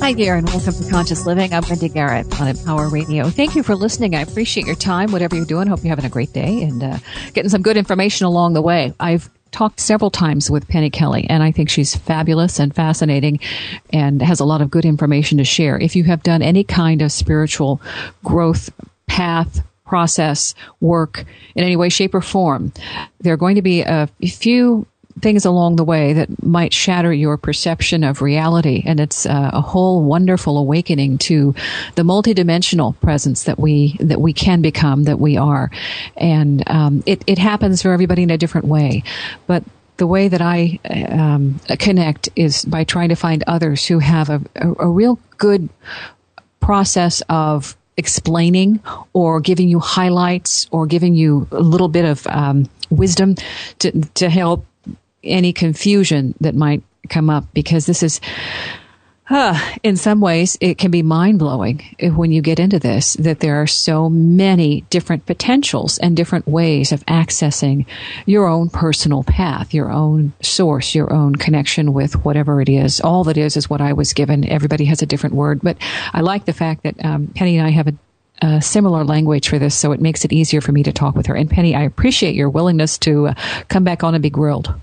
Hi there, and welcome to Conscious Living. I'm Wendy Garrett on Empower Radio. Thank you for listening. I appreciate your time, whatever you're doing. Hope you're having a great day and getting some good information along the way. I've talked several times with Penny Kelly, and I think she's fabulous and fascinating and has a lot of good information to share. If you have done any kind of spiritual growth path, process, work in any way, shape, or form, there are going to be a few things along the way that might shatter your perception of reality. And it's a whole wonderful awakening to the multidimensional presence that we can become, that we are. And it happens for everybody in a different way. But the way that I connect is by trying to find others who have a real good process of explaining or giving you highlights or giving you a little bit of wisdom to help any confusion that might come up, because this is, in some ways, it can be mind-blowing when you get into this, that there are so many different potentials and different ways of accessing your own personal path, your own source, your own connection with whatever it is. All that is what I was given. Everybody has a different word, but I like the fact that Penny and I have a similar language for this, so it makes it easier for me to talk with her. And Penny, I appreciate your willingness to come back on and be grilled.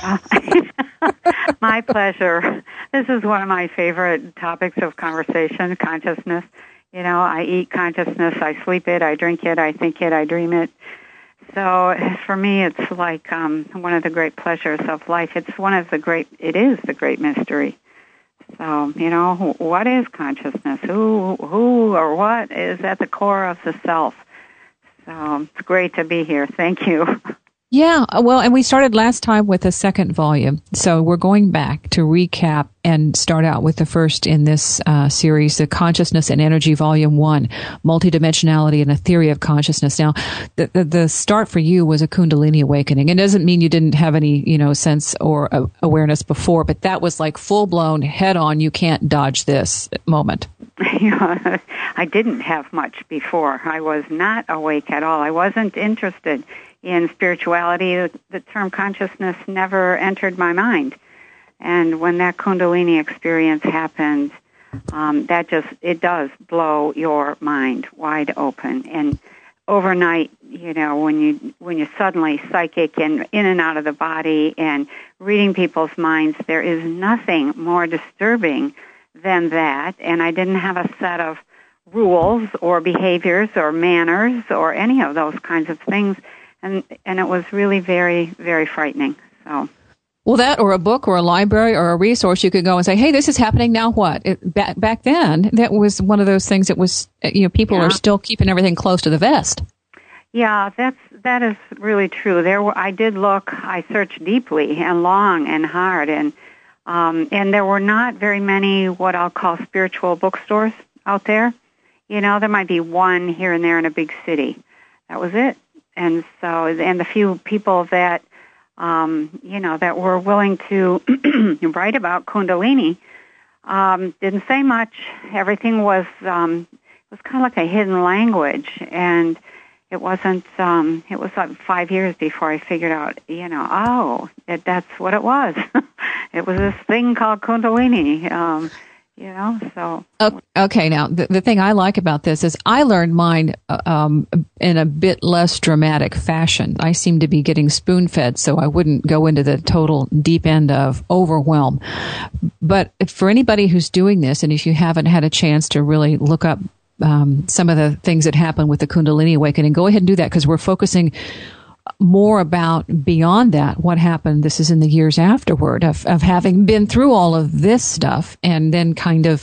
My pleasure. This is one of my favorite topics of conversation, consciousness. You know, I eat consciousness, I sleep it, I drink it, I think it, I dream it. So for me, it's like one of the great pleasures of life. It is the great mystery. So, you know, what is consciousness? Who or what is at the core of the self? So it's great to be here. Thank you. Yeah, well, and we started last time with the second volume. So we're going back to recap and start out with the first in this series, the Consciousness and Energy Volume 1, Multidimensionality and a Theory of Consciousness. Now, the start for you was a Kundalini awakening. It doesn't mean you didn't have any, sense or awareness before, but that was like full-blown, head-on, you can't dodge this moment. Yeah, I didn't have much before. I was not awake at all. I wasn't interested in spirituality. The term consciousness never entered my mind. And when that Kundalini experience happened, it does blow your mind wide open. And overnight, when you're suddenly psychic and in and out of the body and reading people's minds, there is nothing more disturbing than that. And I didn't have a set of rules or behaviors or manners or any of those kinds of things. And it was really very, very frightening. So, well, that or a book or a library or a resource you could go and say, hey, this is happening now. What? Back then, that was one of those things that was, people are still keeping everything close to the vest. Yeah, that is really true. I searched deeply and long and hard, and there were not very many what I'll call spiritual bookstores out there. There might be one here and there in a big city. That was it. And so, and the few people that, that were willing to write about Kundalini, didn't say much. Everything was kind of like a hidden language. And it wasn't, it was like 5 years before I figured out, that's what it was. It was this thing called Kundalini. So. Okay, now, the thing I like about this is I learned mine in a bit less dramatic fashion. I seem to be getting spoon-fed, so I wouldn't go into the total deep end of overwhelm. But for anybody who's doing this, and if you haven't had a chance to really look up some of the things that happen with the Kundalini awakening, go ahead and do that, because we're focusing more about beyond that, what happened, this is in the years afterward, of having been through all of this stuff and then kind of,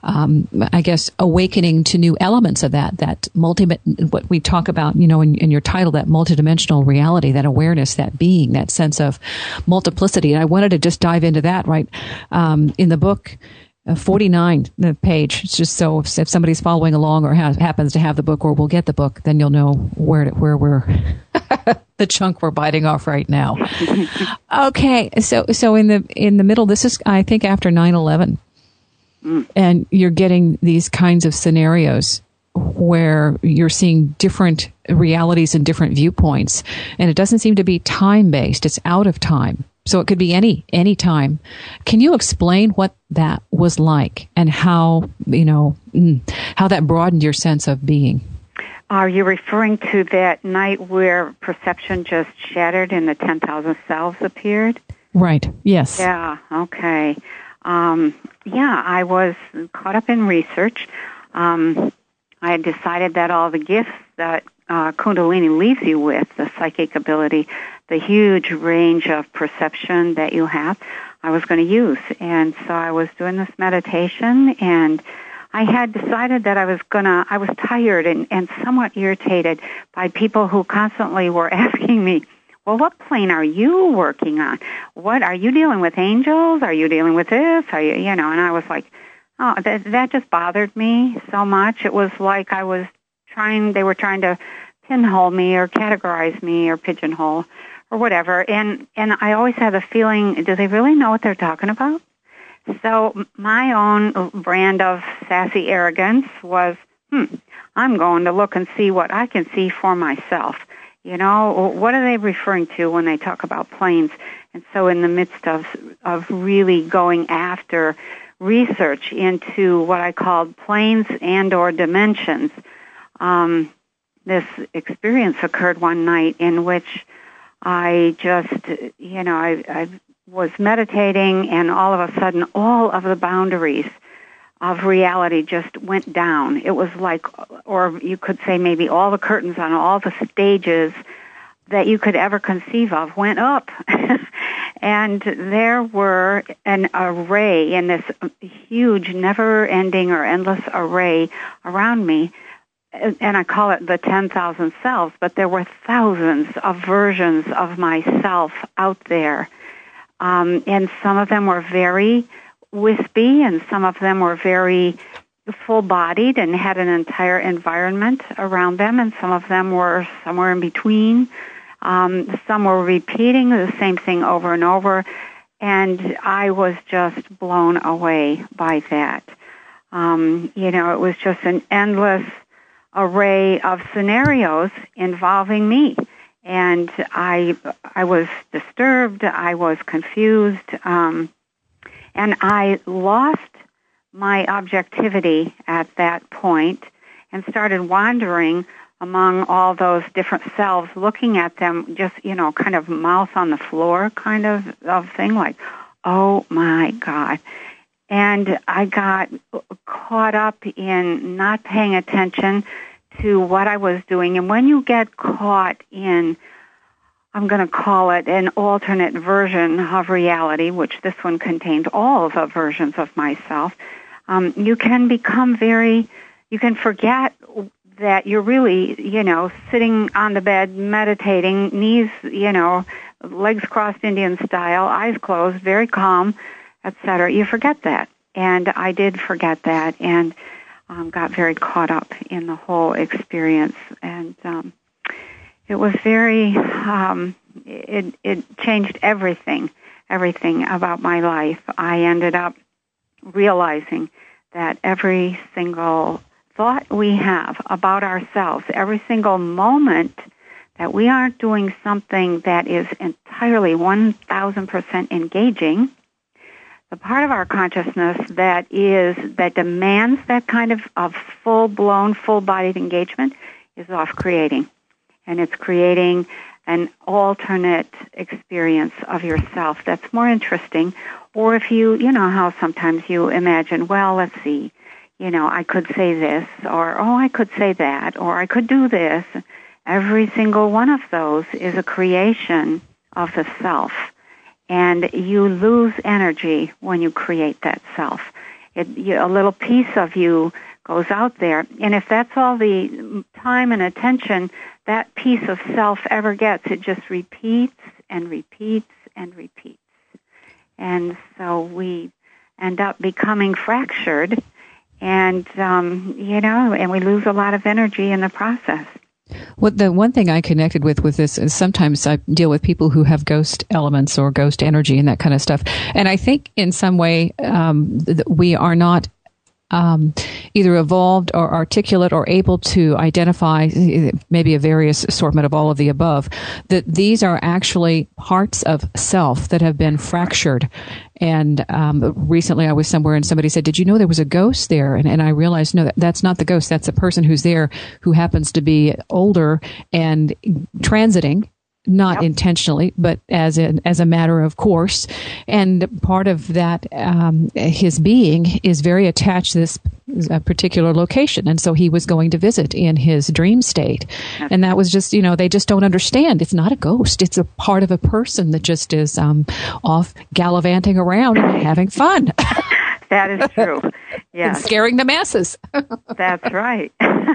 awakening to new elements of that what we talk about, in your title, that multidimensional reality, that awareness, that being, that sense of multiplicity. And I wanted to just dive into that right in the book. 49, the page. It's just so if somebody's following along or happens to have the book or will get the book, then you'll know where we're the chunk we're biting off right now. Okay, so in the middle, this is, I think, after 9/11, and you're getting these kinds of scenarios where you're seeing different realities and different viewpoints, and it doesn't seem to be time-based. It's out of time. So it could be any time. Can you explain what that was like and how that broadened your sense of being? Are you referring to that night where perception just shattered and the 10,000 selves appeared? Right. Yes. Yeah. Okay. I was caught up in research. I had decided that all the gifts that Kundalini leaves you with, the psychic ability, the huge range of perception that you have, I was going to use. And so I was doing this meditation, and I had decided that I was tired and somewhat irritated by people who constantly were asking me, well, what plane are you working on? What are you dealing with, angels? Are you dealing with this? Are you, and I was like, oh, that just bothered me so much. It was like they were trying to pinhole me or categorize me or pigeonhole or whatever. And I always had the feeling, do they really know what they're talking about? So my own brand of sassy arrogance was, I'm going to look and see what I can see for myself. What are they referring to when they talk about planes? And so in the midst of really going after research into what I called planes and or dimensions, this experience occurred one night in which I just, I was meditating, and all of a sudden all of the boundaries of reality just went down. It was like, or you could say maybe all the curtains on all the stages that you could ever conceive of went up. And there were an array in this huge, never-ending or endless array around me. And I call it the 10,000 selves, but there were thousands of versions of myself out there. And some of them were very wispy, and some of them were very full-bodied and had an entire environment around them, and some of them were somewhere in between. Some were repeating the same thing over and over, and I was just blown away by that. It was just an endless array of scenarios involving me. And I was disturbed, I was confused, and I lost my objectivity at that point and started wandering among all those different selves, looking at them just, kind of mouth on the floor kind of thing, like, oh my God. And I got caught up in not paying attention to what I was doing. And when you get caught in, I'm going to call it an alternate version of reality, which this one contained all of the versions of myself, you can become you can forget that you're really, sitting on the bed, meditating, knees, legs crossed Indian style, eyes closed, very calm, etc. You forget that. And I did forget that, and got very caught up in the whole experience. And it was very, it changed everything about my life. I ended up realizing that every single thought we have about ourselves, every single moment that we aren't doing something that is entirely 1,000% engaging, the part of our consciousness that demands that kind of full-blown, full-bodied engagement is off creating. And it's creating an alternate experience of yourself that's more interesting. Or if you know how sometimes you imagine, well, let's see, I could say this, or, oh, I could say that, or I could do this. Every single one of those is a creation of the self. And you lose energy when you create that self. A little piece of you goes out there. And if that's all the time and attention that piece of self ever gets, it just repeats and repeats and repeats. And so we end up becoming fractured, and, and we lose a lot of energy in the process. Well, the one thing I connected with this is sometimes I deal with people who have ghost elements or ghost energy and that kind of stuff. And I think in some way we are not either evolved or articulate or able to identify maybe a various assortment of all of the above, that these are actually parts of self that have been fractured. And recently I was somewhere and somebody said, did you know there was a ghost there? And I realized, no, that's not the ghost. That's a person who's there who happens to be older and transiting, not intentionally, but as a matter of course. And part of that, his being is very attached to this particular location. And so he was going to visit in his dream state. And that was just, they just don't understand. It's not a ghost. It's a part of a person that just is off gallivanting around and having fun. That is true. Yes. And scaring the masses. That's right.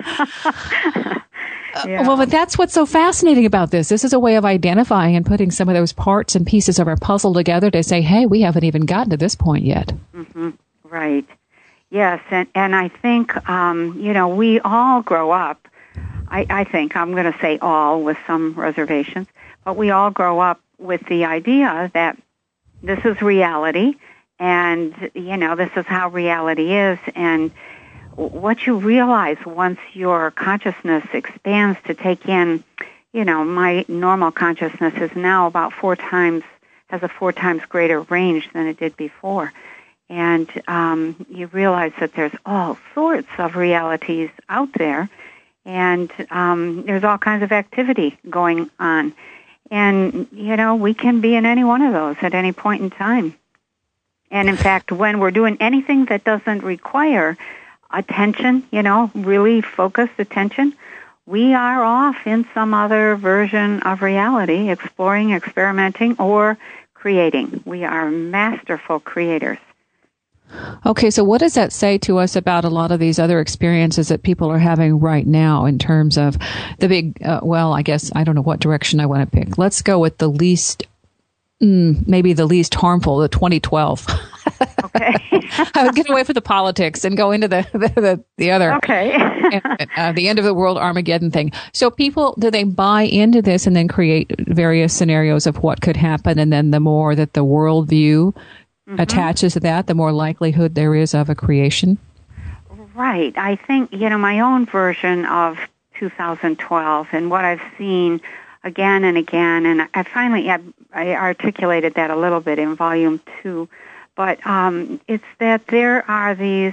Yeah. Well, but that's what's so fascinating about this. This is a way of identifying and putting some of those parts and pieces of our puzzle together to say, hey, we haven't even gotten to this point yet. Mm-hmm. Right. Yes, and I think, we all grow up. I think, I'm going to say all with some reservations, but we all grow up with the idea that this is reality, and, this is how reality is, and what you realize once your consciousness expands to take in, my normal consciousness is now about has a 4 times greater range than it did before. And you realize that there's all sorts of realities out there, and there's all kinds of activity going on. And, we can be in any one of those at any point in time. And in fact, when we're doing anything that doesn't require attention, really focused attention, we are off in some other version of reality, exploring, experimenting, or creating. We are masterful creators. Okay, so what does that say to us about a lot of these other experiences that people are having right now in terms of the big, I guess I don't know what direction I want to pick. Let's go with the least, maybe the least harmful, the 2012. Okay. I would get away from the politics and go into the other. Okay. The end of the world Armageddon thing. So people, do they buy into this and then create various scenarios of what could happen? And then the more that the worldview attaches to that, the more likelihood there is of a creation? Right. I think, my own version of 2012 and what I've seen again and again, and I articulated that a little bit in Volume 2, but it's that there are these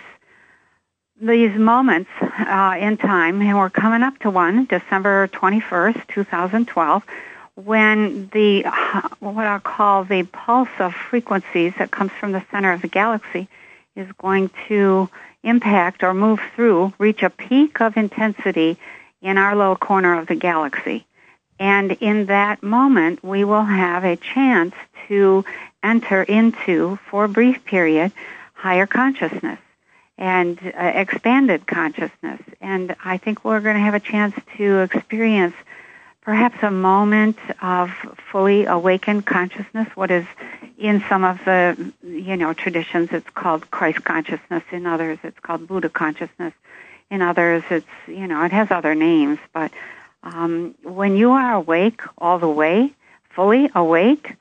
moments in time, and we're coming up to one, December 21st, 2012, when what I'll call the pulse of frequencies that comes from the center of the galaxy is going to impact or move through, reach a peak of intensity in our little corner of the galaxy. And in that moment, we will have a chance to enter into, for a brief period, higher consciousness and expanded consciousness. And I think we're going to have a chance to experience perhaps a moment of fully awakened consciousness, what is in some of the, traditions, it's called Christ consciousness. In others, it's called Buddha consciousness. In others, it's, it has other names. But when you are awake all the way, fully awake,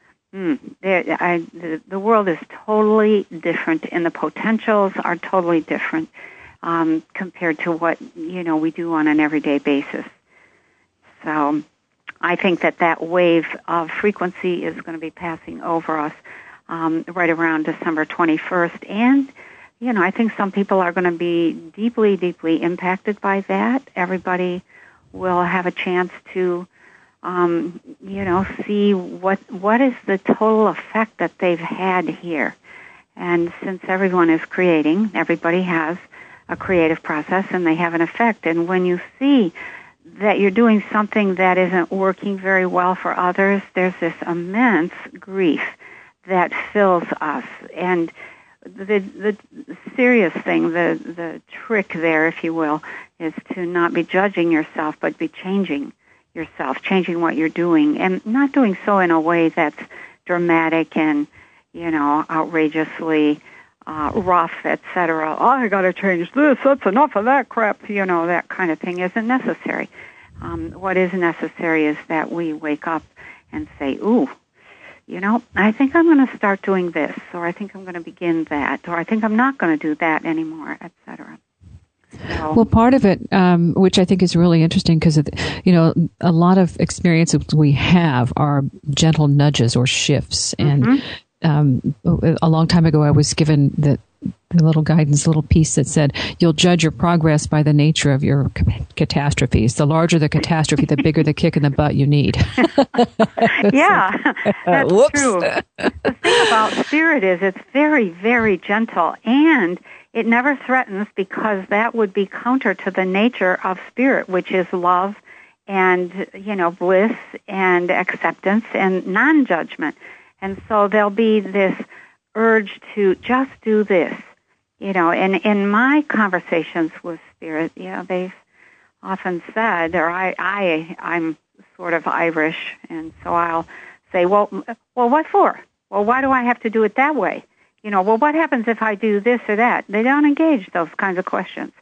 the world is totally different, and the potentials are totally different compared to what, we do on an everyday basis. So I think that wave of frequency is going to be passing over us right around December 21st. And, I think some people are going to be deeply, deeply impacted by that. Everybody will have a chance to, see what is the total effect that they've had here. And since everyone is creating, everybody has a creative process and they have an effect. And when you see that you're doing something that isn't working very well for others, there's this immense grief that fills us. And the serious thing, the trick there, if you will, is to not be judging yourself, but be changing yourself, changing what you're doing, and not doing so in a way that's dramatic and, outrageously rough, etc. Oh, I got to change this. That's enough of that crap. That kind of thing isn't necessary. What is necessary is that we wake up and say, ooh, I think I'm going to start doing this, or I think I'm going to begin that, or I think I'm not going to do that anymore, etc. So. Well, part of it, which I think is really interesting, because a lot of experiences we have are gentle nudges or shifts, and a long time ago, I was given the little guidance, little piece that said, you'll judge your progress by the nature of your catastrophes. The larger the catastrophe, the bigger the kick in the butt you need. Yeah, that's true. The thing about spirit is it's very, very gentle, and it never threatens, because that would be counter to the nature of spirit, which is love and, bliss and acceptance and non-judgment. And so there'll be this urge to just do this, and in my conversations with spirit, they've often said, or I'm sort of Irish, and so I'll say, well, what for? Well, why do I have to do it that way? Well, what happens if I do this or that? They don't engage those kinds of questions.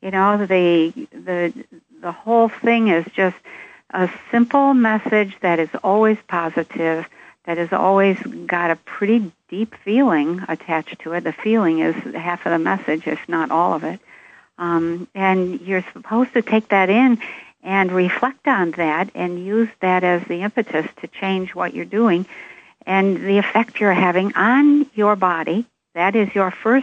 The whole thing is just a simple message that is always positive, that has always got a pretty deep feeling attached to it. The feeling is half of the message, if not all of it. And you're supposed to take that in and reflect on that and use that as the impetus to change what you're doing and the effect you're having on your body. That is your first,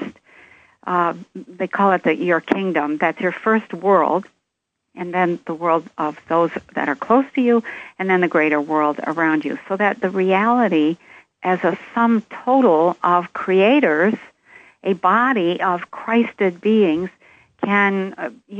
they call it your kingdom. That's your first world, and then the world of those that are close to you, and then the greater world around you. So that the reality as a sum total of creators, a body of Christed beings, can,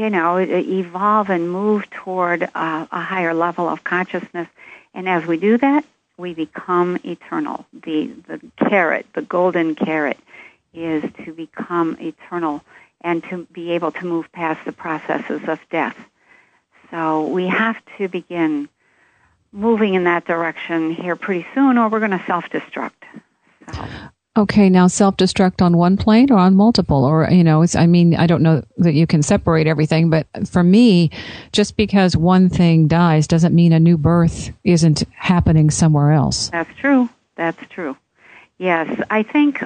evolve and move toward a higher level of consciousness. And as we do that, we become eternal. The carrot, the golden carrot, is to become eternal and to be able to move past the processes of death. So we have to begin moving in that direction here pretty soon, or we're going to self-destruct. So. Okay, now self-destruct on one plane or on multiple? Or, I don't know that you can separate everything, but for me, just because one thing dies doesn't mean a new birth isn't happening somewhere else. That's true. Yes, I think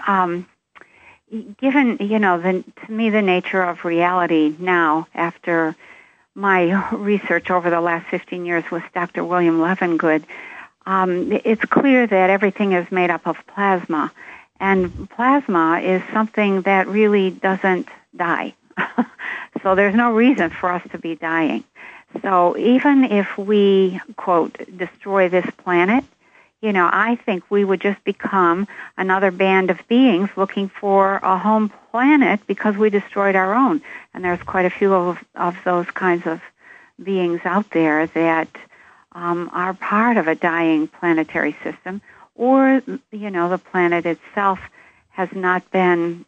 given, to me, the nature of reality now, after my research over the last 15 years with Dr. William Levengood, it's clear that everything is made up of plasma. And plasma is something that really doesn't die. So there's no reason for us to be dying. So even if we, quote, destroy this planet, I think we would just become another band of beings looking for a home planet because we destroyed our own. And there's quite a few of those kinds of beings out there that are part of a dying planetary system. Or, the planet itself has not been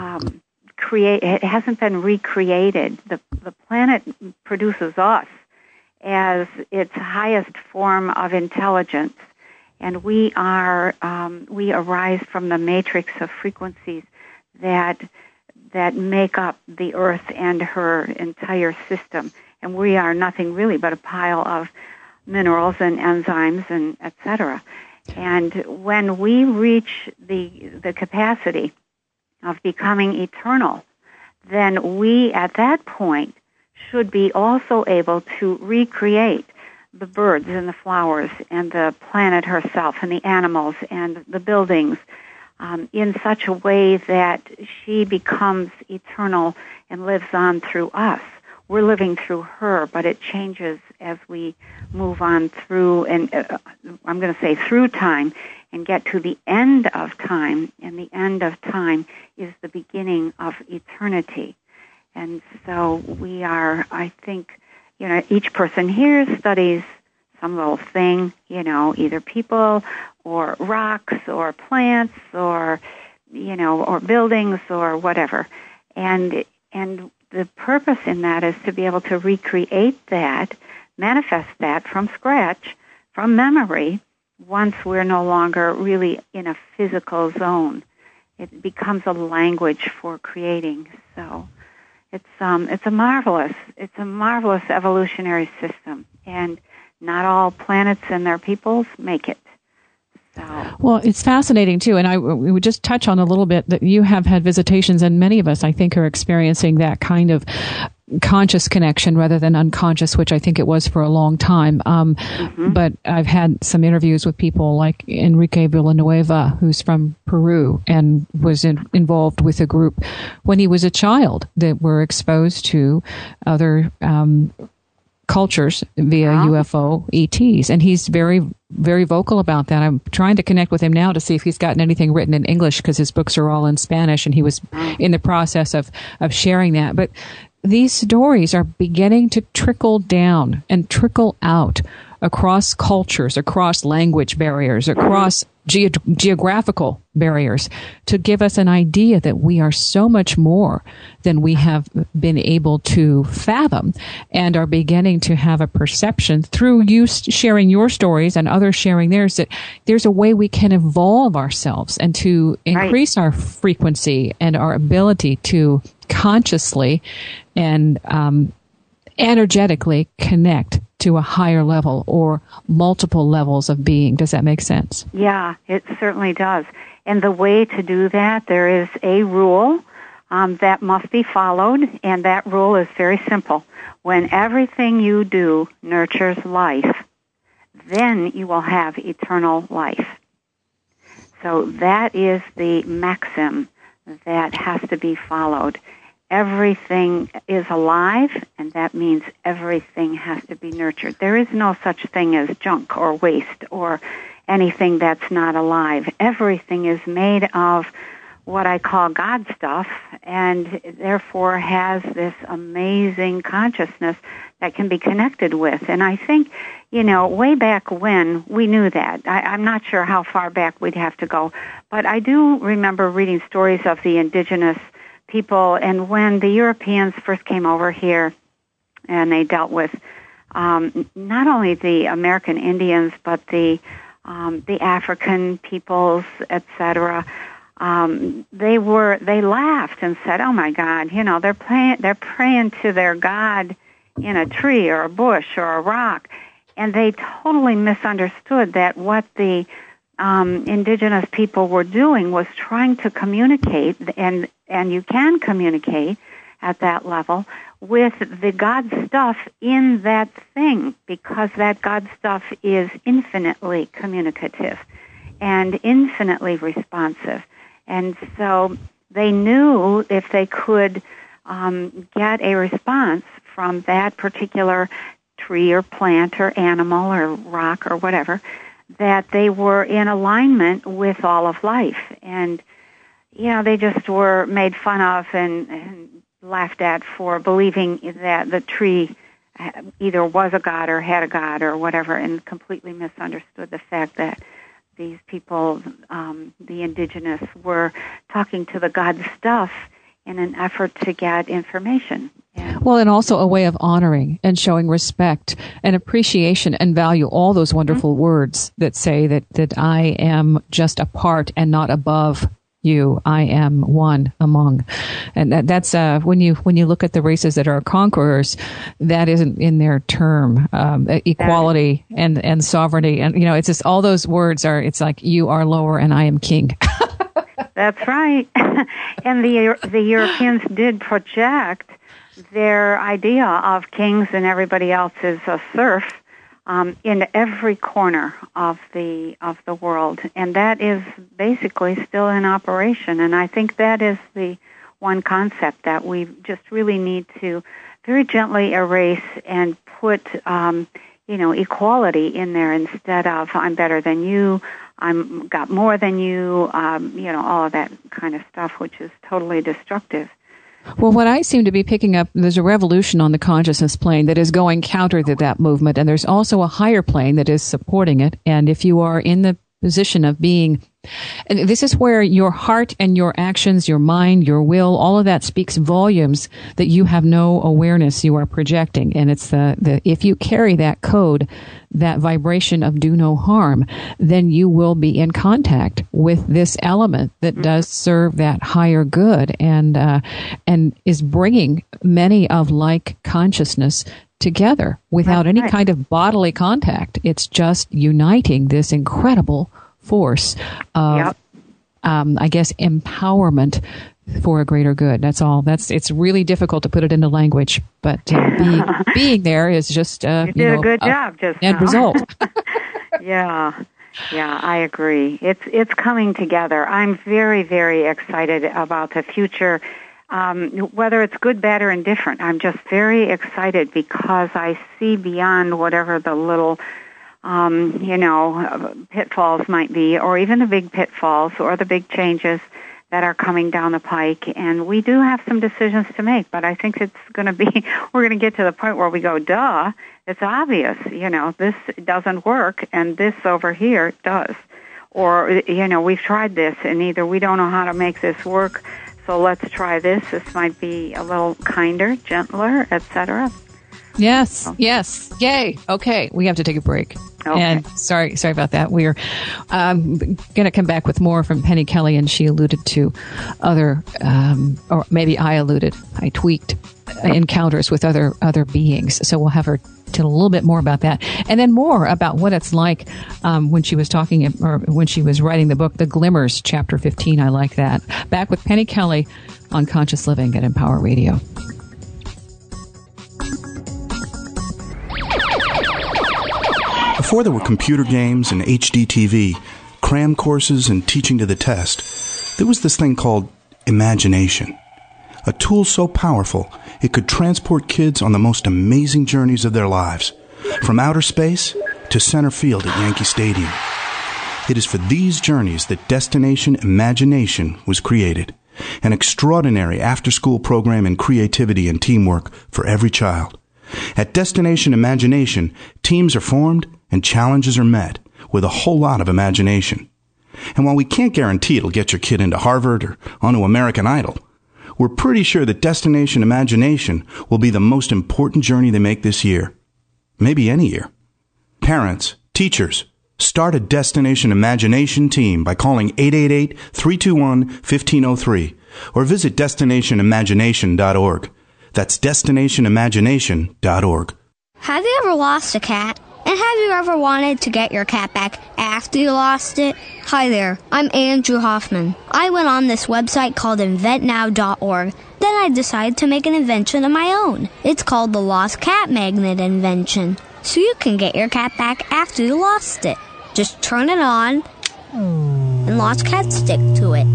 it hasn't been recreated. The planet produces us as its highest form of intelligence, and we arise from the matrix of frequencies that make up the Earth and her entire system. And we are nothing really but a pile of minerals and enzymes and et cetera. And when we reach the capacity of becoming eternal, then we, at that point, should be also able to recreate the birds and the flowers and the planet herself and the animals and the buildings in such a way that she becomes eternal and lives on through us. We're living through her, but it changes as we move on through, and I'm going to say through time, and get to the end of time. And the end of time is the beginning of eternity. And so we are, I think, each person here studies some little thing, either people or rocks or plants or, or buildings or whatever. And the purpose in that is to be able to recreate that, manifest that from scratch, from memory, once we're no longer really in a physical zone. It becomes a language for creating. So it's a marvelous evolutionary system, and not all planets and their peoples make it. So Well, it's fascinating, too. And we would just touch on a little bit that you have had visitations, and many of us, I think, are experiencing that kind of conscious connection rather than unconscious, which I think it was for a long time. But I've had some interviews with people like Enrique Villanueva, who's from Peru and was involved with a group when he was a child that were exposed to other cultures via UFO ETs. And he's very, very vocal about that. I'm trying to connect with him now to see if he's gotten anything written in English, because his books are all in Spanish, and he was in the process of sharing that. But these stories are beginning to trickle down and trickle out across cultures, across language barriers, across geographical barriers, to give us an idea that we are so much more than we have been able to fathom, and are beginning to have a perception through you sharing your stories and others sharing theirs, that there's a way we can evolve ourselves and to increase our frequency and our ability to consciously and energetically connect to a higher level or multiple levels of being. Does that make sense? Yeah, it certainly does. And the way to do that, there is a rule that must be followed, and that rule is very simple. When everything you do nurtures life, then you will have eternal life. So that is the maxim that has to be followed. Everything is alive, and that means everything has to be nurtured. There is no such thing as junk or waste or anything that's not alive. Everything is made of what I call God stuff, and therefore has this amazing consciousness that can be connected with. And I think, way back when, we knew that. I'm not sure how far back we'd have to go, but I do remember reading stories of the indigenous people, and when the Europeans first came over here and they dealt with not only the American Indians but the African peoples, etc., they laughed and said, "Oh my God, they're praying to their God in a tree or a bush or a rock," and they totally misunderstood that what the indigenous people were doing was trying to communicate, and you can communicate at that level with the God stuff in that thing, because that God stuff is infinitely communicative and infinitely responsive. And so they knew if they could get a response from that particular tree or plant or animal or rock or whatever, that they were in alignment with all of life. And, they just were made fun of and laughed at for believing that the tree either was a god or had a god or whatever, and completely misunderstood the fact that these people, the indigenous, were talking to the God stuff in an effort to get information. Well, and also a way of honoring and showing respect and appreciation and value all those wonderful words that say that I am just a part and not above you. I am one among. And that's when you look at the races that are conquerors, that isn't in their term. Equality and sovereignty, and it's just all those words are. It's like you are lower and I am king. That's right. And the Europeans did project their idea of kings and everybody else is a serf in every corner of the world, and that is basically still in operation. And I think that is the one concept that we just really need to very gently erase and put equality in there instead of I'm better than you, I'm got more than you, all of that kind of stuff, which is totally destructive. Well, what I seem to be picking up, there's a revolution on the consciousness plane that is going counter to that movement, and there's also a higher plane that is supporting it. And if you are in the position of being, and this is where your heart and your actions, your mind, your will, all of that speaks volumes that you have no awareness you are projecting. And it's the if you carry that code, that vibration of do no harm, then you will be in contact with this element that does serve that higher good and is bringing many of like consciousness together without any kind of bodily contact. It's just uniting this incredible force of, I guess, empowerment for a greater good. That's all. It's really difficult to put it into language, but being there is just you did a good job just end now. Result. Yeah, I agree. It's coming together. I'm very, very excited about the future. Whether it's good, bad, or indifferent, I'm just very excited because I see beyond whatever the little, pitfalls might be, or even the big pitfalls or the big changes that are coming down the pike. And we do have some decisions to make, but I think it's going to be, we're going to get to the point where we go, duh, it's obvious, this doesn't work, and this over here does. Or, we've tried this, and either we don't know how to make this work, so let's try this. This might be a little kinder, gentler, etc. Yes. Yay. Okay, we have to take a break. Okay. And sorry about that. We're going to come back with more from Penny Kelly, and she alluded to other, or maybe I tweaked encounters with other beings. So we'll have her tell a little bit more about that, and then more about what it's like when she was talking, or when she was writing the book, The Glimmers, Chapter 15. I like that. Back with Penny Kelly on Conscious Living at Empower Radio. Before there were computer games and HD TV, cram courses and teaching to the test, there was this thing called imagination. A tool so powerful, it could transport kids on the most amazing journeys of their lives, from outer space to center field at Yankee Stadium. It is for these journeys that Destination Imagination was created, an extraordinary after-school program in creativity and teamwork for every child. At Destination Imagination, teams are formed and challenges are met with a whole lot of imagination. And while we can't guarantee it'll get your kid into Harvard or onto American Idol, we're pretty sure that Destination Imagination will be the most important journey they make this year. Maybe any year. Parents, teachers, start a Destination Imagination team by calling 888-321-1503 or visit DestinationImagination.org. That's DestinationImagination.org. Have you ever lost a cat? And have you ever wanted to get your cat back after you lost it? Hi there, I'm Andrew Hoffman. I went on this website called InventNow.org. Then I decided to make an invention of my own. It's called the Lost Cat Magnet Invention. So you can get your cat back after you lost it. Just turn it on, and lost cats stick to it.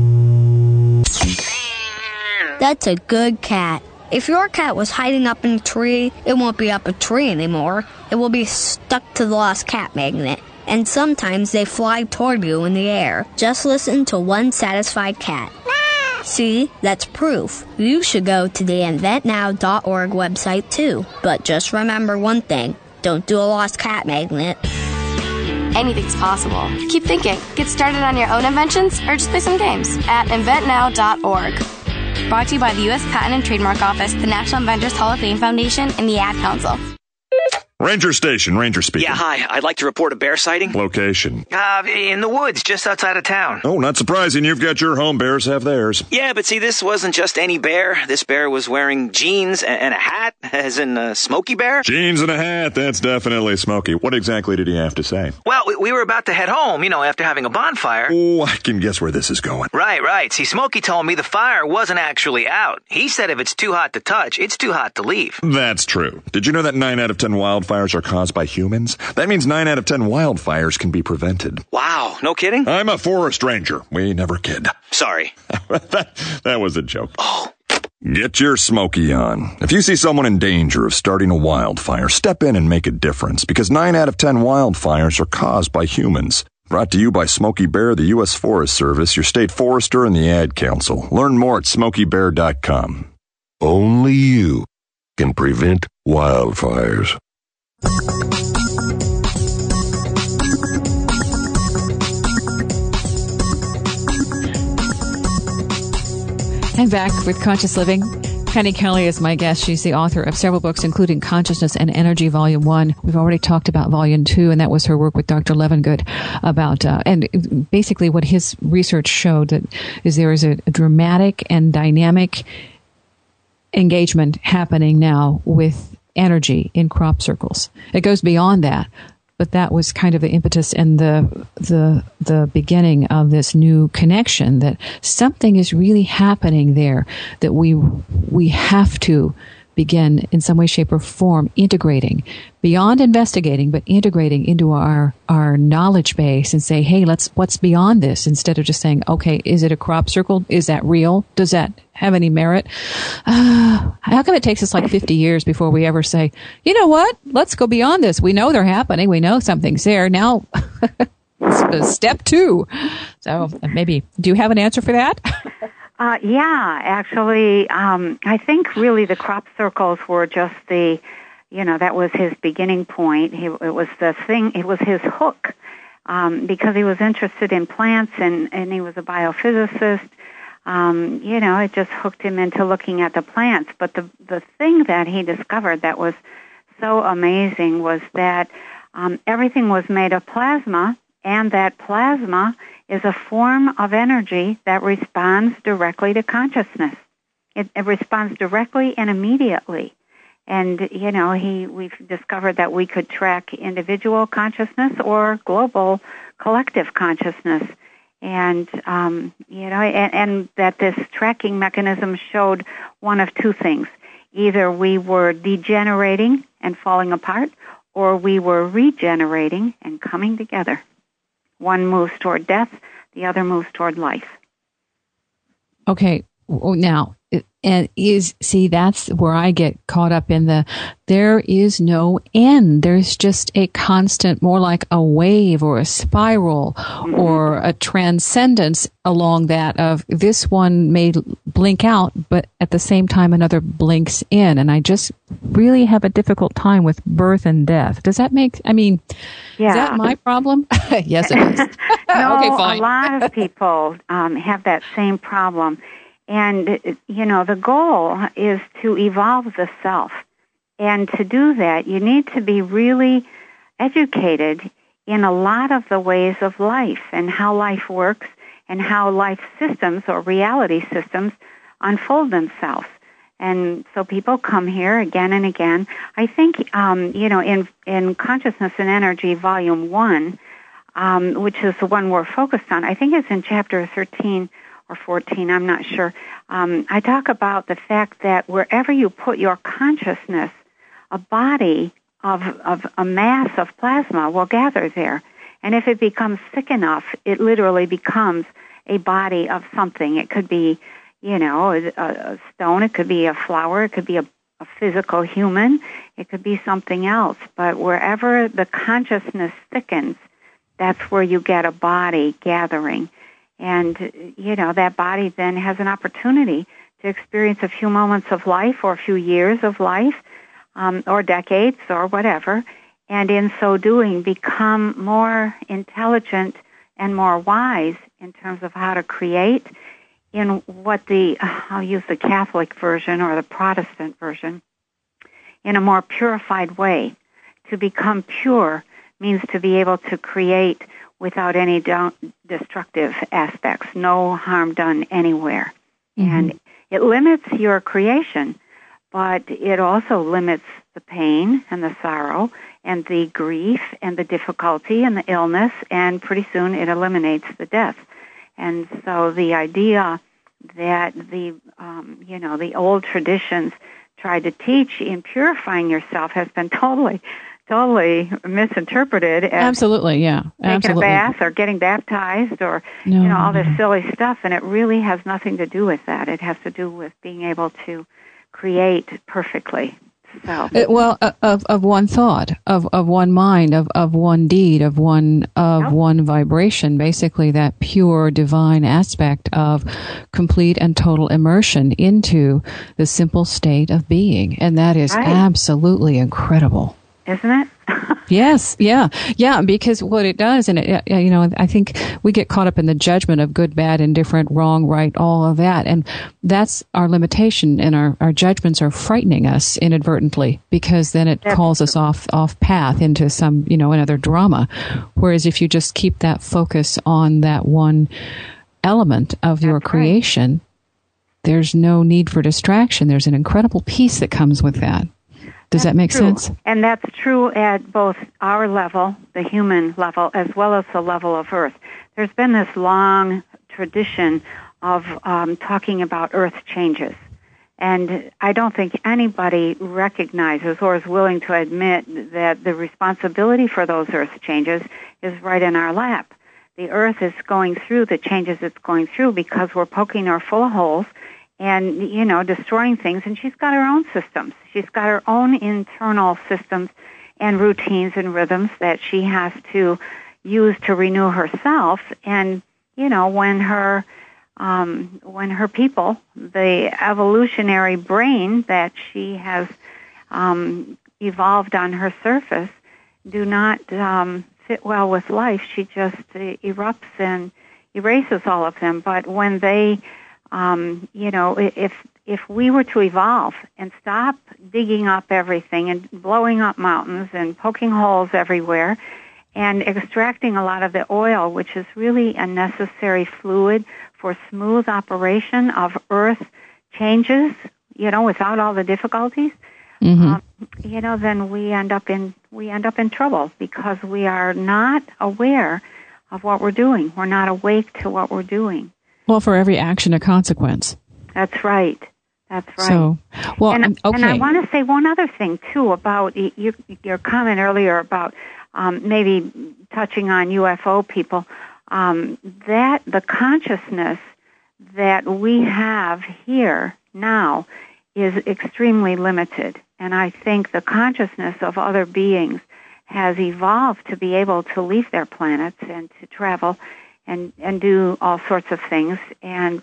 That's a good cat. If your cat was hiding up in a tree, it won't be up a tree anymore. It will be stuck to the lost cat magnet. And sometimes they fly toward you in the air. Just listen to one satisfied cat. See, that's proof. You should go to the InventNow.org website too. But just remember one thing. Don't do a lost cat magnet. Anything's possible. Keep thinking. Get started on your own inventions or just play some games at InventNow.org. Brought to you by the U.S. Patent and Trademark Office, the National Inventors Hall of Fame Foundation, and the Ad Council. Ranger Station, Ranger speaking. Yeah, hi. I'd like to report a bear sighting. Location? In the woods, just outside of town. Oh, not surprising. You've got your home. Bears have theirs. Yeah, but see, this wasn't just any bear. This bear was wearing jeans and a hat, as in Smokey Bear. Jeans and a hat. That's definitely Smokey. What exactly did he have to say? Well, we were about to head home, after having a bonfire. Oh, I can guess where this is going. Right. See, Smokey told me the fire wasn't actually out. He said if it's too hot to touch, it's too hot to leave. That's true. Did you know that 9 out of 10 wildfires are caused by humans? That means 9 out of 10 wildfires can be prevented. Wow, no kidding? I'm a forest ranger. We never kid. Sorry. that was a joke. Oh. Get your Smokey on. If you see someone in danger of starting a wildfire, step in and make a difference, because 9 out of 10 wildfires are caused by humans. Brought to you by Smokey Bear, the U.S. Forest Service, your state forester, and the Ad Council. Learn more at SmokeyBear.com. Only you can prevent wildfires. And back with Conscious Living. Penny Kelly is my guest. She's the author of several books, including Consciousness and Energy, Volume 1. We've already talked about Volume 2, and that was her work with Dr. Levengood about, and basically what his research showed that is there is a dramatic and dynamic engagement happening now with energy in crop circles. It goes beyond that. but that was kind of the impetus and the beginning of this new connection, that something is really happening there, that we have to begin in some way, shape, or form integrating, beyond investigating, but integrating into our knowledge base and say, hey, what's beyond this, instead of just saying, okay, is it a crop circle? Is that real? Does that have any merit? How come it takes us like 50 years before we ever say, you know what? Let's go beyond this. We know they're happening. We know something's there. Now, step 2. So maybe, do you have an answer for that? Yeah, actually, I think really the crop circles were just that was his beginning point. It was his hook, because he was interested in plants and he was a biophysicist. It just hooked him into looking at the plants. But the thing that he discovered that was so amazing was that everything was made of plasma, and that plasma is a form of energy that responds directly to consciousness. It responds directly and immediately. And, we've discovered that we could track individual consciousness or global collective consciousness. And, and that this tracking mechanism showed one of two things. Either we were degenerating and falling apart, or we were regenerating and coming together. One moves toward death, the other moves toward life. Okay, now, that's where I get caught up in there is no end. There's just a constant, more like a wave or a spiral or a transcendence along that of this one may blink out, but at the same time another blinks in. And I just really have a difficult time with birth and death. Does that make, is that my problem? Yes, it is. No, okay, fine. A lot of people have that same problem. And, the goal is to evolve the self. And to do that, you need to be really educated in a lot of the ways of life and how life works and how life systems or reality systems unfold themselves. And so people come here again and again. I think, in Consciousness and Energy, Volume 1, which is the one we're focused on, I think it's in Chapter 13 or 14, I'm not sure. I talk about the fact that wherever you put your consciousness, a body of a mass of plasma will gather there. And if it becomes thick enough, it literally becomes a body of something. It could be, a stone, it could be a flower, it could be a physical human, it could be something else. But wherever the consciousness thickens, that's where you get a body gathering. And, that body then has an opportunity to experience a few moments of life or a few years of life, or decades or whatever, and in so doing become more intelligent and more wise in terms of how to create in what I'll use the Catholic version or the Protestant version, in a more purified way. To become pure means to be able to create without any destructive aspects, no harm done anywhere. Mm-hmm. And it limits your creation, but it also limits the pain and the sorrow and the grief and the difficulty and the illness, and pretty soon it eliminates the death. And so the idea that the old traditions tried to teach in purifying yourself has been totally misinterpreted as absolutely, yeah, taking a bath or getting baptized or all this silly stuff, and it really has nothing to do with that. It has to do with being able to create perfectly. So, of one thought, of one mind, of one deed, of one vibration, basically that pure divine aspect of complete and total immersion into the simple state of being, and that is absolutely incredible. Isn't it? Yes, yeah, because what it does, and I think we get caught up in the judgment of good, bad, indifferent, wrong, right, all of that, and that's our limitation, and our judgments are frightening us inadvertently, because then it calls us off path into some, another drama, whereas if you just keep that focus on that one element of your creation, there's no need for distraction. There's an incredible peace that comes with that. Does that make sense? And that's true at both our level, the human level, as well as the level of Earth. There's been this long tradition of talking about Earth changes. And I don't think anybody recognizes or is willing to admit that the responsibility for those Earth changes is right in our lap. The Earth is going through the changes it's going through because we're poking her full of holes and, destroying things. And she's got her own systems. She's got her own internal systems and routines and rhythms that she has to use to renew herself. And, when her people, the evolutionary brain that she has evolved on her surface, do not fit well with life, she just erupts and erases all of them. But when they, if we were to evolve and stop digging up everything and blowing up mountains and poking holes everywhere and extracting a lot of the oil, which is really a necessary fluid for smooth operation of Earth changes, without all the difficulties, then we end up in trouble because we are not aware of what we're doing. We're not awake to what we're doing. Well, for every action, a consequence. That's right. That's right. So, well, and okay. And I want to say one other thing too about your comment earlier about maybe touching on UFO people. That the consciousness that we have here now is extremely limited. And I think the consciousness of other beings has evolved to be able to leave their planets and to travel and do all sorts of things. And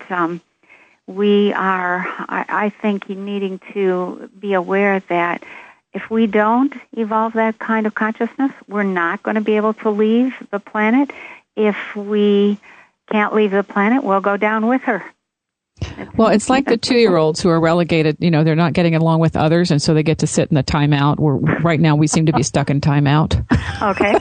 we are, I think, needing to be aware that if we don't evolve that kind of consciousness, we're not going to be able to leave the planet. If we can't leave the planet, we'll go down with her. Well, it's like the 2-year-olds who are relegated, they're not getting along with others, and so they get to sit in the timeout. Right now, we seem to be stuck in timeout. Okay.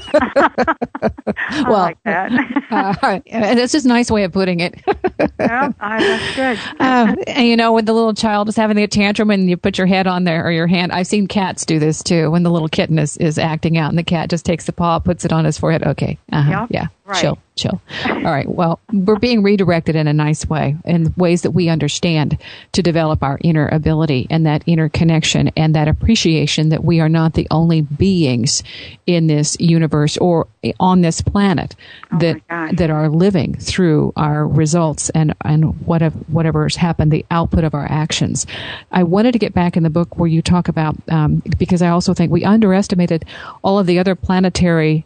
I like that. And it's just a nice way of putting it. Yeah, that's good. And when the little child is having a tantrum and you put your head on there or your hand, I've seen cats do this too. When the little kitten is acting out and the cat just takes the paw, puts it on his forehead. Okay. Yeah. Right. Chill. All right. Well, we're being redirected in a nice way, in ways that we understand, to develop our inner ability and that inner connection and that appreciation that we are not the only beings in this universe or on this planet that are living through our results and whatever has happened, the output of our actions. I wanted to get back in the book where you talk about, because I also think we underestimated all of the other planetary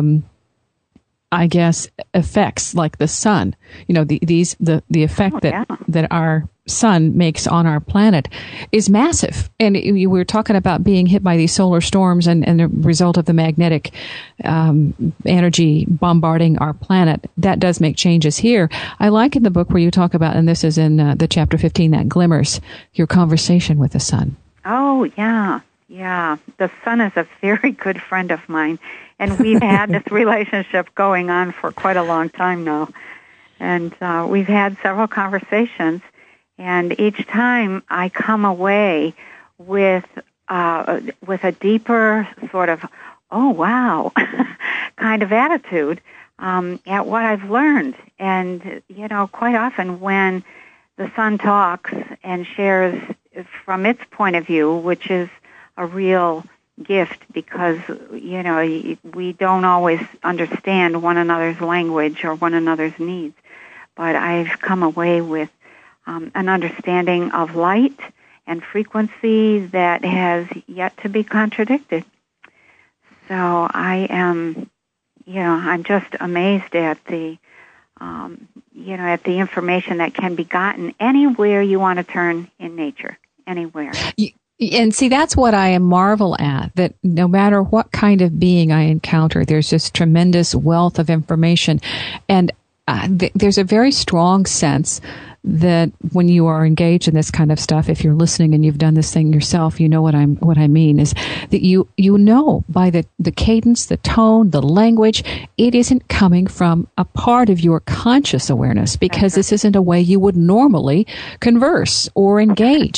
effects, like the sun, the effect that our sun makes on our planet is massive. And we were talking about being hit by these solar storms and the result of the magnetic energy bombarding our planet. That does make changes here. I like in the book where you talk about, and this is in the chapter 15, that glimmers, your conversation with the sun. Oh, yeah. Yeah. The sun is a very good friend of mine. And we've had this relationship going on for quite a long time now. And we've had several conversations. And each time I come away with a deeper sort of, oh, wow, kind of attitude at what I've learned. And, quite often when the sun talks and shares from its point of view, which is a real gift because, we don't always understand one another's language or one another's needs. But I've come away with an understanding of light and frequency that has yet to be contradicted. So I am, I'm just amazed at the, at the information that can be gotten anywhere you want to turn in nature, anywhere. And see, that's what I marvel at, that no matter what kind of being I encounter, there's this tremendous wealth of information. And there's a very strong sense that when you are engaged in this kind of stuff, if you're listening and you've done this thing yourself, you know what I mean is that you know by the cadence, the tone, the language, it isn't coming from a part of your conscious awareness, because this isn't a way you would normally converse or engage.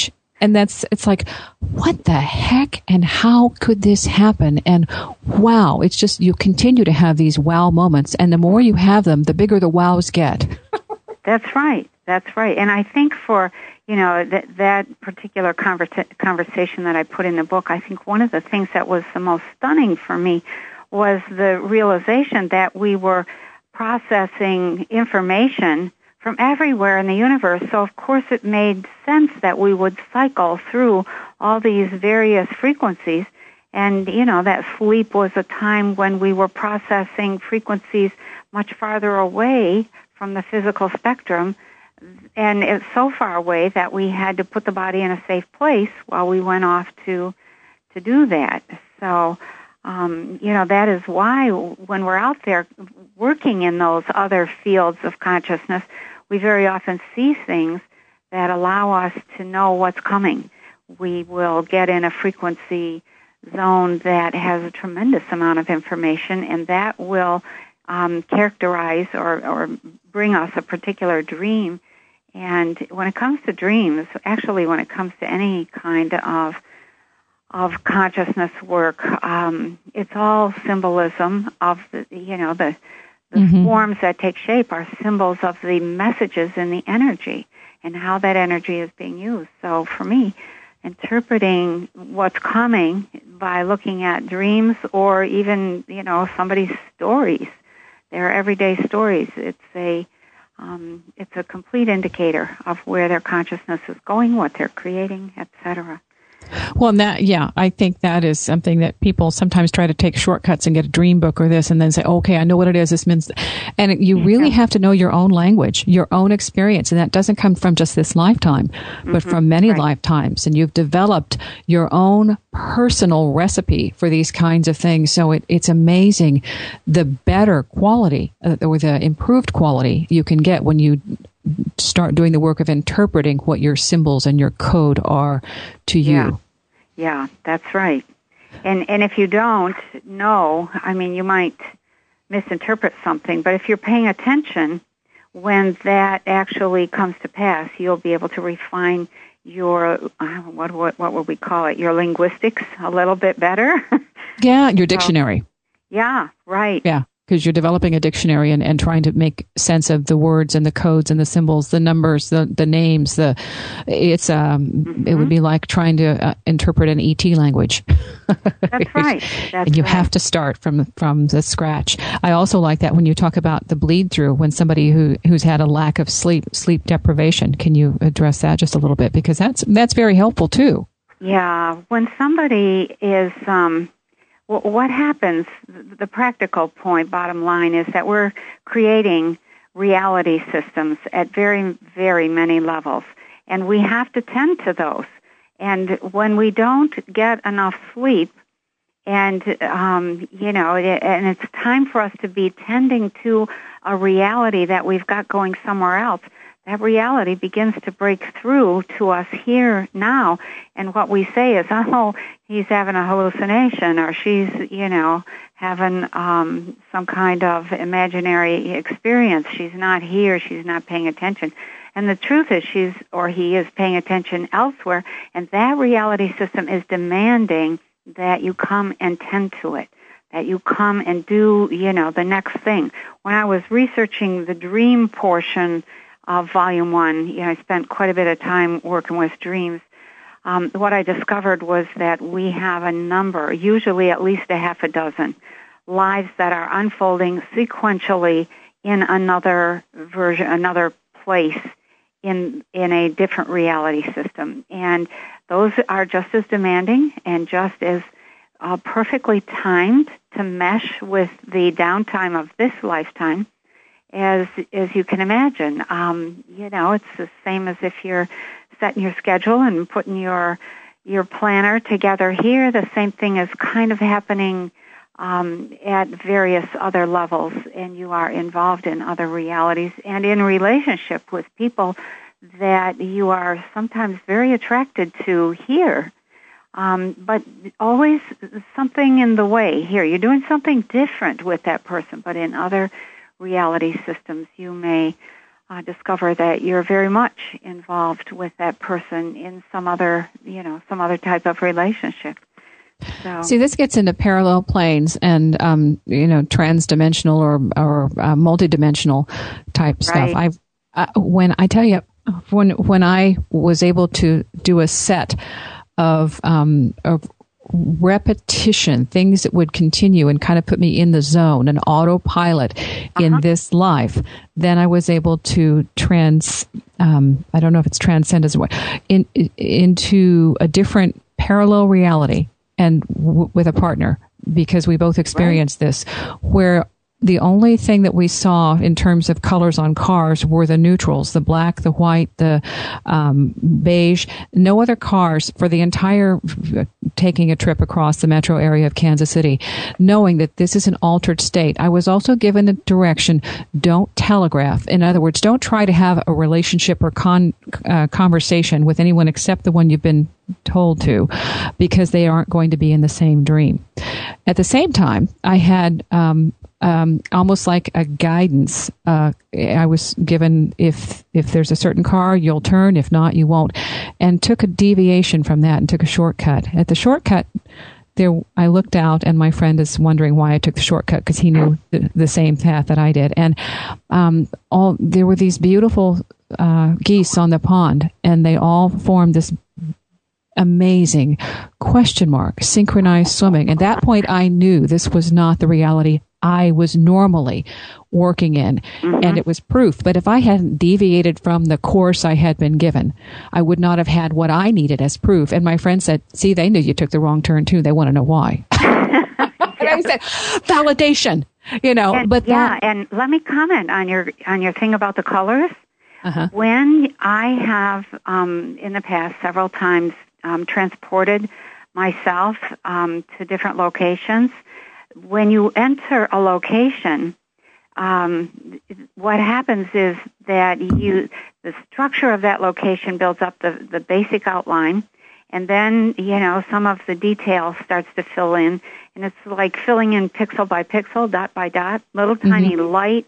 And it's like, what the heck and how could this happen? And wow, it's just, you continue to have these wow moments. And the more you have them, the bigger the wows get. That's right. That's right. And I think for, that particular conversation that I put in the book, I think one of the things that was the most stunning for me was the realization that we were processing information from everywhere in the universe. So, of course, it made sense that we would cycle through all these various frequencies. And, that sleep was a time when we were processing frequencies much farther away from the physical spectrum. And it's so far away that we had to put the body in a safe place while we went off to do that. So, that is why when we're out there working in those other fields of consciousness, we very often see things that allow us to know what's coming. We will get in a frequency zone that has a tremendous amount of information, and that will characterize or bring us a particular dream. And when it comes to dreams, actually when it comes to any kind of consciousness work, it's all symbolism of the forms that take shape are symbols of the messages in the energy and how that energy is being used. So for me, interpreting what's coming by looking at dreams or even, somebody's stories, their everyday stories, it's a complete indicator of where their consciousness is going, what they're creating, etc. Well, I think that is something that people sometimes try to take shortcuts and get a dream book or this and then say, okay, I know what it is. This means, and you really have to know your own language, your own experience. And that doesn't come from just this lifetime, but from many lifetimes. And you've developed your own personal recipe for these kinds of things. So it's amazing the better quality or the improved quality you can get when you start doing the work of interpreting what your symbols and your code are to you. Yeah, that's right. And if you don't know, you might misinterpret something, but if you're paying attention, when that actually comes to pass, you'll be able to refine your, what would we call it, your linguistics a little bit better. Yeah, your dictionary. Yeah, right. Yeah. Because you're developing a dictionary and trying to make sense of the words and the codes and the symbols, the numbers, the names. It would be like trying to interpret an ET language. That's right. And you have to start from the scratch. I also like that when you talk about the bleed through when somebody who's had a lack of sleep deprivation. Can you address that just a little bit? Because that's very helpful too. Yeah, when somebody is. What happens, the practical point, bottom line, is that we're creating reality systems at very, very many levels, and we have to tend to those. And when we don't get enough sleep, and, and it's time for us to be tending to a reality that we've got going somewhere else, that reality begins to break through to us here now. And what we say is, oh, he's having a hallucination, or she's, having some kind of imaginary experience. She's not here. She's not paying attention. And the truth is he is paying attention elsewhere. And that reality system is demanding that you come and tend to it, that you come and do, the next thing. When I was researching the dream portion of Volume 1, I spent quite a bit of time working with dreams. What I discovered was that we have a number, usually at least a half a dozen, lives that are unfolding sequentially in another version, another place in a different reality system. And those are just as demanding and just as perfectly timed to mesh with the downtime of this lifetime as you can imagine. It's the same as if you're setting your schedule and putting your planner together here. The same thing is kind of happening at various other levels, and you are involved in other realities and in relationship with people that you are sometimes very attracted to here. But always something in the way here. You're doing something different with that person, but in other reality systems, you may discover that you're very much involved with that person in some other type of relationship. So. See, this gets into parallel planes and, transdimensional or multidimensional type stuff. Right. When I was able to do a set of repetition, things that would continue and kind of put me in the zone, an autopilot in this life, then I was able to I don't know if it's transcend as well, into a different parallel reality and with a partner, because we both experienced this, where the only thing that we saw in terms of colors on cars were the neutrals, the black, the white, the beige. No other cars for the entire taking a trip across the metro area of Kansas City, knowing that this is an altered state. I was also given the direction, don't telegraph. In other words, don't try to have a relationship or conversation with anyone except the one you've been told to, because they aren't going to be in the same dream. At the same time, I had almost like a guidance. I was given, if there's a certain car, you'll turn. If not, you won't. And took a deviation from that and took a shortcut. At the shortcut, I looked out, and my friend is wondering why I took the shortcut, because he knew the same path that I did. And there were these beautiful geese on the pond, and they all formed this amazing synchronized swimming. At that point, I knew this was not the reality I was normally working in, and it was proof. But if I hadn't deviated from the course I had been given, I would not have had what I needed as proof. And my friend said, see, they knew you took the wrong turn too. They want to know why. And I said, validation, and let me comment on your thing about the colors. When I have, in the past several times, transported myself to different locations, when you enter a location, what happens is that the structure of that location builds up the basic outline, and then, some of the detail starts to fill in, and it's like filling in pixel by pixel, dot by dot, little tiny light,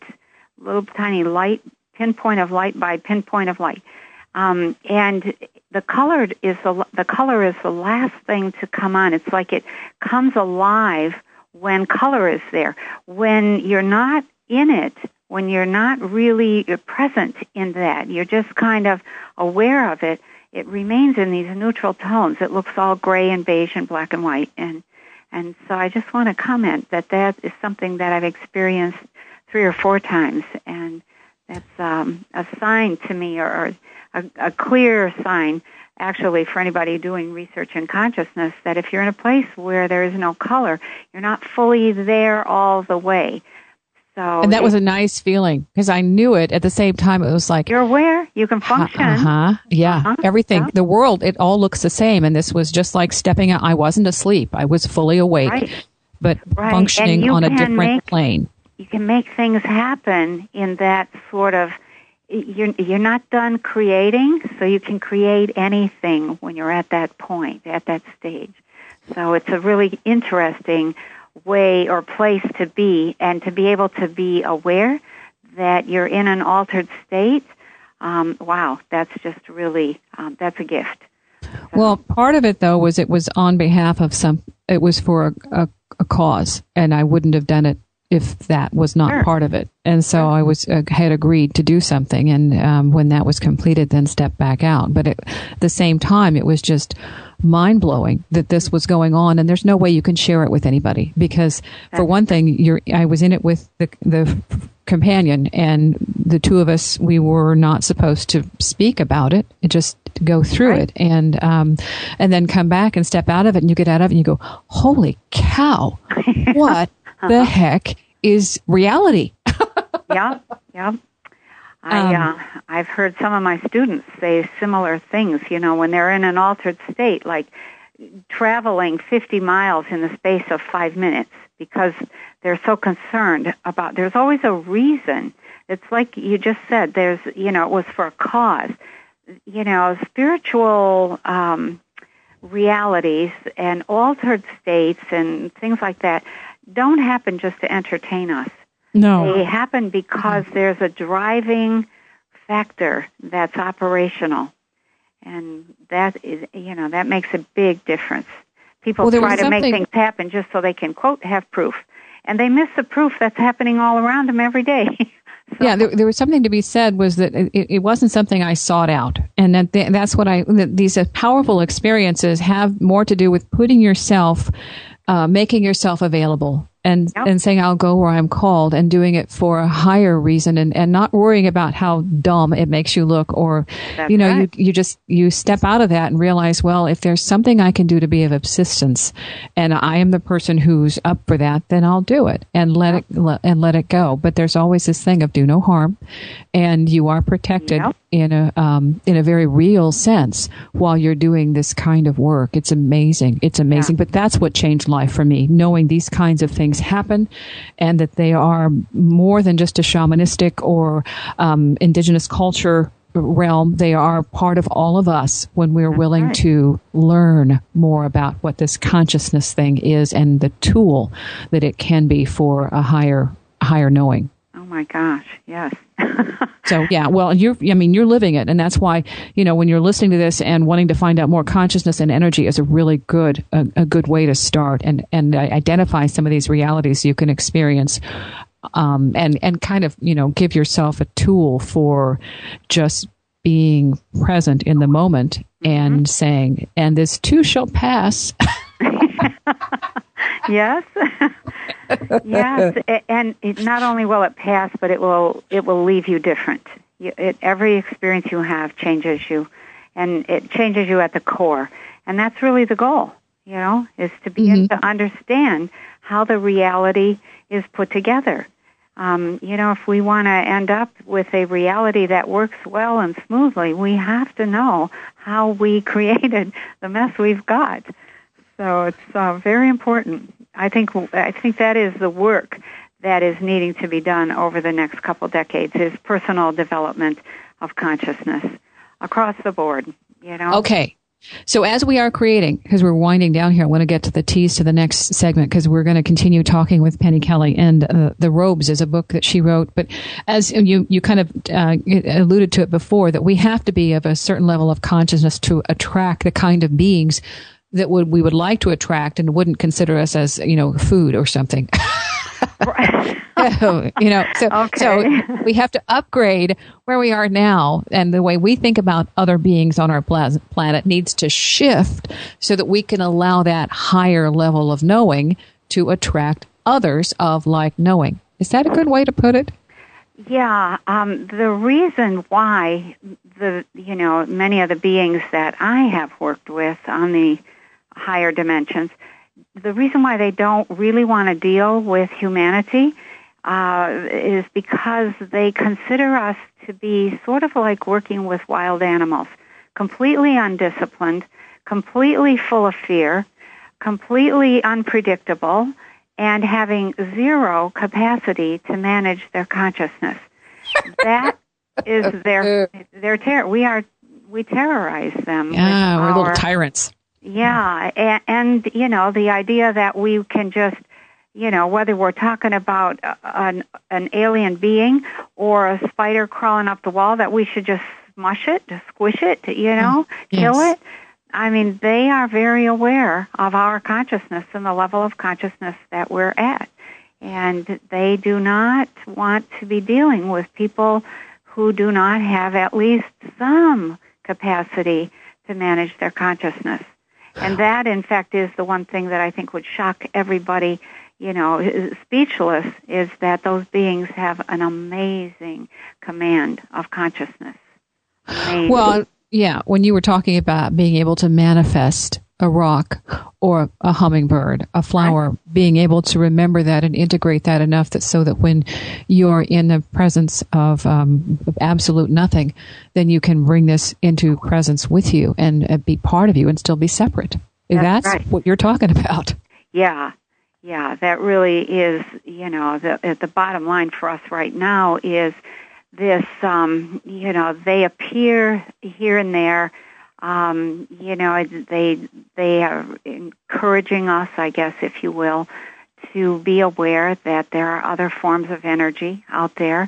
pinpoint of light by pinpoint of light. And the color is the last thing to come on. It's like it comes alive when color is there. When you're not in it, when you're not really present in that, you're just kind of aware of it, it remains in these neutral tones. It looks all gray and beige and black and white. And so I just want to comment that is something that I've experienced 3 or 4 times. And that's a sign to me, or a clear sign, actually, for anybody doing research in consciousness, that if you're in a place where there is no color, you're not fully there all the way. And that was a nice feeling, because I knew it. At the same time, it was like, you're aware, you can function. Everything, the world, it all looks the same. And this was just like stepping out. I wasn't asleep. I was fully awake, but functioning on a different plane. You can make things happen in that sort of, you're not done creating, so you can create anything when you're at that point, at that stage. So it's a really interesting way or place to be, and to be able to be aware that you're in an altered state. Wow, that's just really, that's a gift. Well, part of it, though, was it was on behalf of it was for a cause, and I wouldn't have done it if that was not part of it. And so I had agreed to do something, and when that was completed, then step back out. But at the same time, it was just mind-blowing that this was going on, and there's no way you can share it with anybody, because for one thing, I was in it with the companion, and the two of us, we were not supposed to speak about it, just go through it, and then come back and step out of it, and you get out of it and you go, holy cow, what the heck is reality? Yeah. I've heard some of my students say similar things, when they're in an altered state, like traveling 50 miles in the space of 5 minutes, because they're so concerned about, there's always a reason. It's like you just said, there's, it was for a cause. Spiritual realities and altered states and things like that don't happen just to entertain us. No. They happen because there's a driving factor that's operational. And that is, that makes a big difference. People try to make things happen just so they can, quote, have proof. And they miss the proof that's happening all around them every day. So. Yeah, there was something to be said was that it wasn't something I sought out. And that's what these powerful experiences have more to do with putting yourself, making yourself available. And saying, I'll go where I'm called, and doing it for a higher reason, and not worrying about how dumb it makes you look, or, right. you step out of that and realize, well, if there's something I can do to be of assistance, and I am the person who's up for that, then I'll do it and let it go. But there's always this thing of do no harm, and you are protected in a very real sense while you're doing this kind of work. It's amazing. Yeah. But that's what changed life for me, knowing these kinds of things happen, and that they are more than just a shamanistic or indigenous culture realm. They are part of all of us when we're willing to learn more about what this consciousness thing is and the tool that it can be for a higher knowing. Oh my gosh, yes. So yeah, well, you're living it, and that's why, when you're listening to this and wanting to find out more, consciousness and energy is a really good way to start and identify some of these realities you can experience, and kind of, give yourself a tool for just being present in the moment and saying, and this too shall pass. Yes. Yes, and not only will it pass, but it will leave you different. Every experience you have changes you, and it changes you at the core. And that's really the goal, is to begin to understand how the reality is put together. If we want to end up with a reality that works well and smoothly, we have to know how we created the mess we've got. So it's very important. I think that is the work that is needing to be done over the next couple decades, is personal development of consciousness across the board, Okay. So as we are creating, because we're winding down here, I want to get to the tease to the next segment, because we're going to continue talking with Penny Kelly. And The Robes is a book that she wrote. But as you kind of alluded to it before, that we have to be of a certain level of consciousness to attract the kind of beings that we would like to attract and wouldn't consider us as, food or something. So we have to upgrade where we are now, and the way we think about other beings on our planet needs to shift so that we can allow that higher level of knowing to attract others of like knowing. Is that a good way to put it? Yeah, the reason why many of the beings that I have worked with on the higher dimensions, the reason why they don't really want to deal with humanity is because they consider us to be sort of like working with wild animals, completely undisciplined, completely full of fear, completely unpredictable, and having zero capacity to manage their consciousness. That is their terror. We terrorize them. Yeah, we're little tyrants. Yeah, and the idea that we can just, whether we're talking about an alien being or a spider crawling up the wall, that we should just smush it, just squish it, kill it. I mean, they are very aware of our consciousness and the level of consciousness that we're at. And they do not want to be dealing with people who do not have at least some capacity to manage their consciousness. And that, in fact, is the one thing that I think would shock everybody, speechless, is that those beings have an amazing command of consciousness. Amazing. Well, yeah, when you were talking about being able to manifest a rock or a hummingbird, a flower, being able to remember that and integrate that enough so that when you're in the presence of absolute nothing, then you can bring this into presence with you and be part of you and still be separate. That's right. What you're talking about. Yeah, that really is, the bottom line for us right now is this, they appear here and there. They are encouraging us, I guess, if you will, to be aware that there are other forms of energy out there.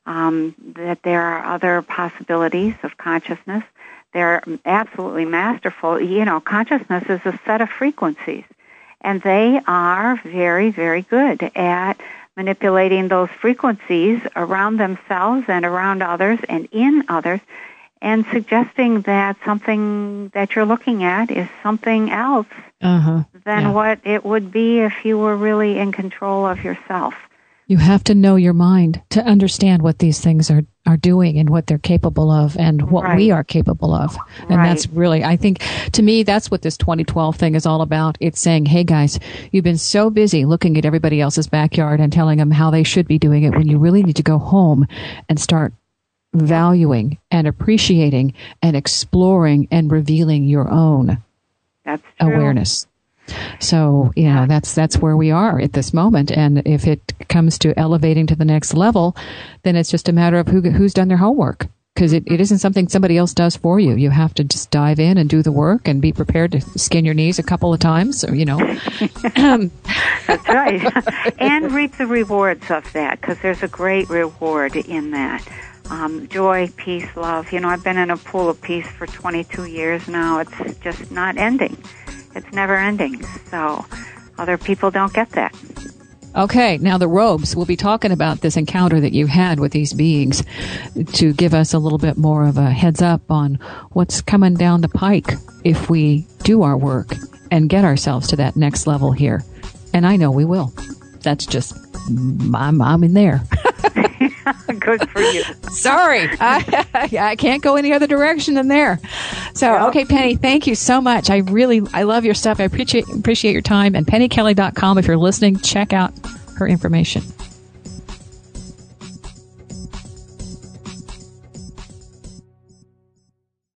that there are other possibilities of consciousness. They're absolutely masterful. Consciousness is a set of frequencies, and they are very, very good at manipulating those frequencies around themselves and around others and in others, and suggesting that something that you're looking at is something else than what it would be if you were really in control of yourself. You have to know your mind to understand what these things are doing and what they're capable of and what we are capable of. And that's really, I think, to me, that's what this 2012 thing is all about. It's saying, hey, guys, you've been so busy looking at everybody else's backyard and telling them how they should be doing it when you really need to go home and start valuing and appreciating and exploring and revealing your own awareness. So, that's where we are at this moment. And if it comes to elevating to the next level, then it's just a matter of who's done their homework. Because it isn't something somebody else does for you. You have to just dive in and do the work and be prepared to skin your knees a couple of times. So, That's right. And reap the rewards of that, because there's a great reward in that. Joy, peace, love. I've been in a pool of peace for 22 years now. It's just not ending. It's never ending. So other people don't get that. Okay, now the robes. We'll be talking about this encounter that you had with these beings to give us a little bit more of a heads up on what's coming down the pike if we do our work and get ourselves to that next level here. And I know we will. That's just, I'm in there. Good for you. Sorry. I can't go any other direction than there. So, okay, Penny, thank you so much. I love your stuff. I appreciate your time. And PennyKelly.com, if you're listening, check out her information.